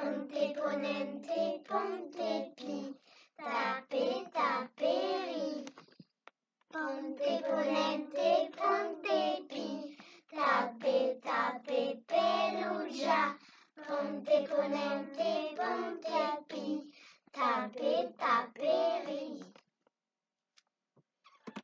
Ponte ponente, ponte pi, tape taperi. Ponte ponente, ponte pi, tape tape perugia. Ponte ponente, ponte pi, tape taperi.